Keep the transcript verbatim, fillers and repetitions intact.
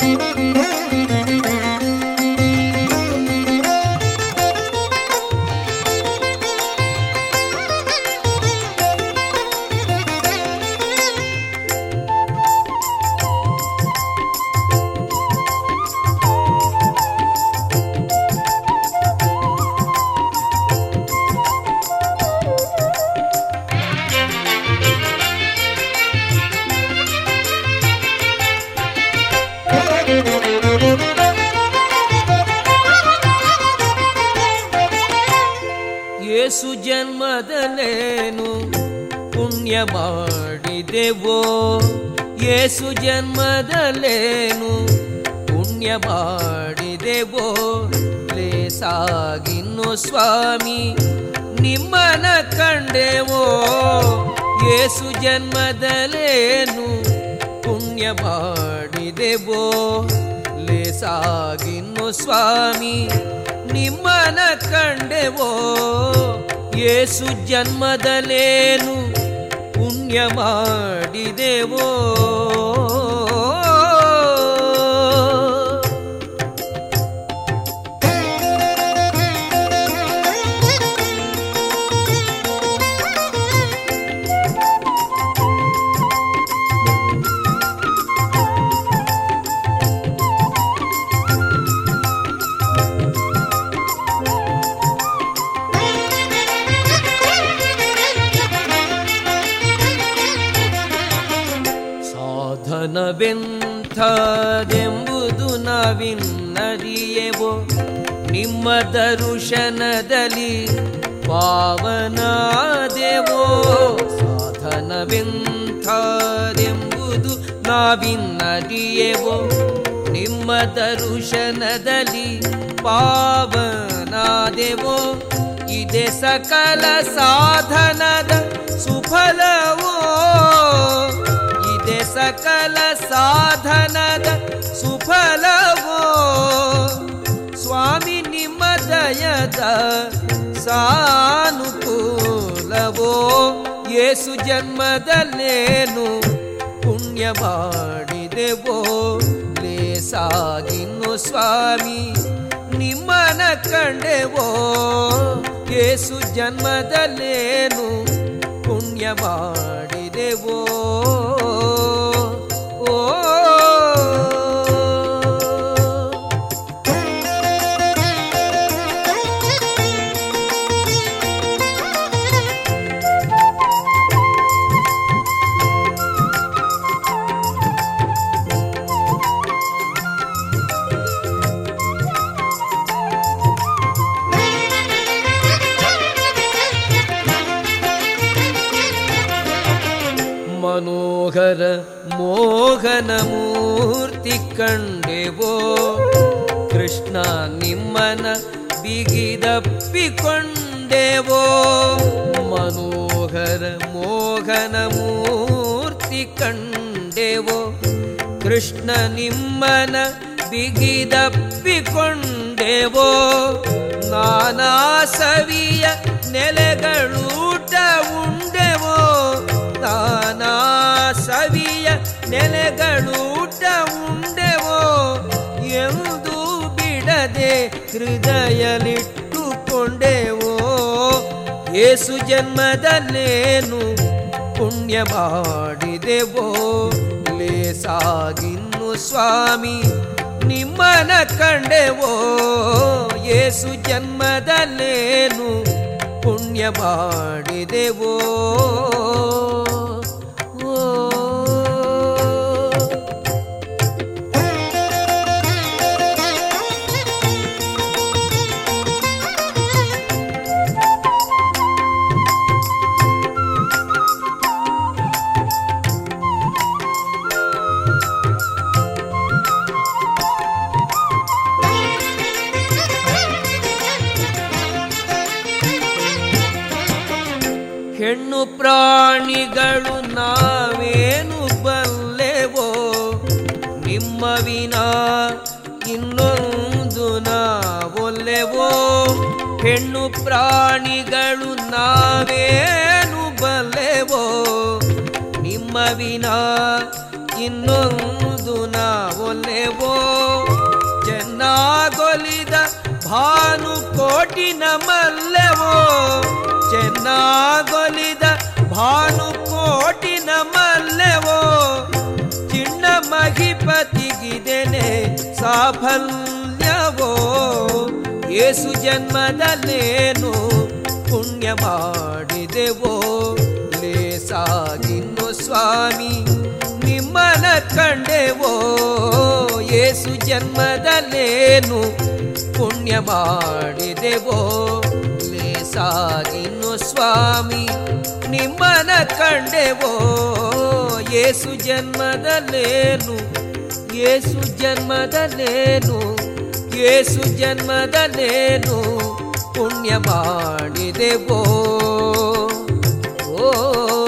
ಯೇಸು ಜನ್ಮದಲ್ಲೇನು ಪುಣ್ಯ ಮಾಡಿದೆವೋ, ಯೇಸು ಜನ್ಮದಲ್ಲೇನು ಪುಣ್ಯ ಮಾಡಿದೆವೋ, ಲೇಸಾಗಿನ್ನು ಸ್ವಾಮಿ ನಿಮ್ಮನ ಕಂಡೆವೋ. ಯೇಸು ಜನ್ಮದಲ್ಲೇನು ಪುಣ್ಯ ಮಾಡಿದೆವೋ, ಲೇಸಾಗಿನ್ನು ಸ್ವಾಮಿ ನಿಮ್ಮನ ಕಂಡೆವೋ. ಯೇಸು ಜನ್ಮದಲ್ಲೇನು ಪುಣ್ಯ ಮಾಡಿದೆವೋ. ಸಾಧನವೆಂಥದೆಂಬುದು ನಾವಿನ್ನರಿಯೆವೋ, ನಿಮ್ಮ ದರ್ಶನದಲ್ಲಿ ಪಾವನಾದೆವೋ. ಸಾಧನವೆಂಥದೆಂಬುದು ನಾವಿನ್ನರಿಯೆವೋ, ನಿಮ್ಮ ದರ್ಶನದಲ್ಲಿ ಪಾವನಾದೆವೋ. ಇದೆ ಸಕಲ ಸಾಧನದ ಸುಫಲವೋ, ಇದೆ ಸಕಲ ಸಾಧನದ ಸುಫಲವೋ. ಸ್ವಾಮಿ ನಿಮ್ಮ ದಯದ ಸಾನುಕೂಲವೋ. ಯೇಸು ಜನ್ಮದಲ್ಲೇನು ಪುಣ್ಯ ಮಾಡಿದೆವೋ, ಲೇಸಾಗಿನ್ನು ಸ್ವಾಮಿ ನಿಮ್ಮನ ಕಂಡೆವೋ. ಯೇಸು ಜನ್ಮದಲ್ಲೇನು ಪುಣ್ಯ ಮಾಡಿದೆವೋ. ಓ ಮನೋಹರ ಮೋಹನ ಮೂರ್ತಿ ಕಂಡೆವೋ, ಕೃಷ್ಣ ನಿಮ್ಮನ ಬಿಗಿದಪ್ಪಿಕೊಂಡೆವೋ. ಮನೋಹರ ಮೋಹನ ಮೂರ್ತಿ ಕಂಡೆವೋ, ಕೃಷ್ಣ ನಿಮ್ಮನ ಬಿಗಿದಪ್ಪಿಕೊಂಡೆವೋ. ನಾನಾ ಸವಿಯ ನೆಲೆಗಳೂಟ ಉಂಡೆವೋ, ನಾನಾ ಸವಿಯ ನೆಲೆಗಳೂಟ ಉಂಡೆವೋ. ಎಂದು ಬಿಡದೆ ಹೃದಯಲಿಟ್ಟುಕೊಂಡೆವೋ. ಯೇಸು ಜನ್ಮದಲ್ಲೇನು ಪುಣ್ಯ ಮಾಡಿದೆವೋ, ಲೇಸಾಗಿನ್ನು ಸ್ವಾಮಿ ನಿಮ್ಮನ ಕಂಡೆವೋ. ಯೇಸು ಜನ್ಮದಲ್ಲೇನು ಪುಣ್ಯ ಮಾಡಿದೆವೋ. ಹೆಣ್ಣು ಪ್ರಾಣಿಗಳು ನಾವೇನು ಬಲ್ಲೆವೋ, ನಿಮ್ಮ ವಿನಾ ಇನ್ನೊಂದು ನಾವೊಲ್ಲೆವೋ. ಹೆಣ್ಣು ಪ್ರಾಣಿಗಳು ನಾವೇನು ಬಲ್ಲೆವೋ, ನಿಮ್ಮ ವಿನಾ ಇನ್ನೊಂದು ನಾವೊಲ್ಲೆವೋ. ಭಾನು ಕೋಟಿನ ಮಲ್ಲೆವೋ ಚೆನ್ನಾಗೊಲಿದ ಭಾನು ಕೋಟಿನ ಮಲ್ಲೆವೋ ಚಿಣ್ಣ ಮಹಿಪತಿಗಿದೆನೆ ಸಾಫಲ್ಯವೋ ಯೇಸು ಜನ್ಮದಲ್ಲೇನು ಪುಣ್ಯ ಮಾಡಿದೆವೋ ಲೇಸಾಗಿನ್ನು ಸ್ವಾಮಿ ನಿಮ್ಮನ ಕಂಡೆವೋ ಯೇಸು ಜನ್ಮದಲ್ಲೇನು ಪುಣ್ಯ ಮಾಡಿದೆವೋ ಲೇಸಾಗಿನ್ನು ಸ್ವಾಮಿ ನಿಮ್ಮನ ಕಂಡೆವೋ ಯೇಸು ಜನ್ಮದಲ್ಲೇನು ಯೇಸು ಜನ್ಮದಲ್ಲೇನು ಯೇಸು ಜನ್ಮದಲ್ಲೇನು ಪುಣ್ಯ ಮಾಡಿದೆವೋ ಓ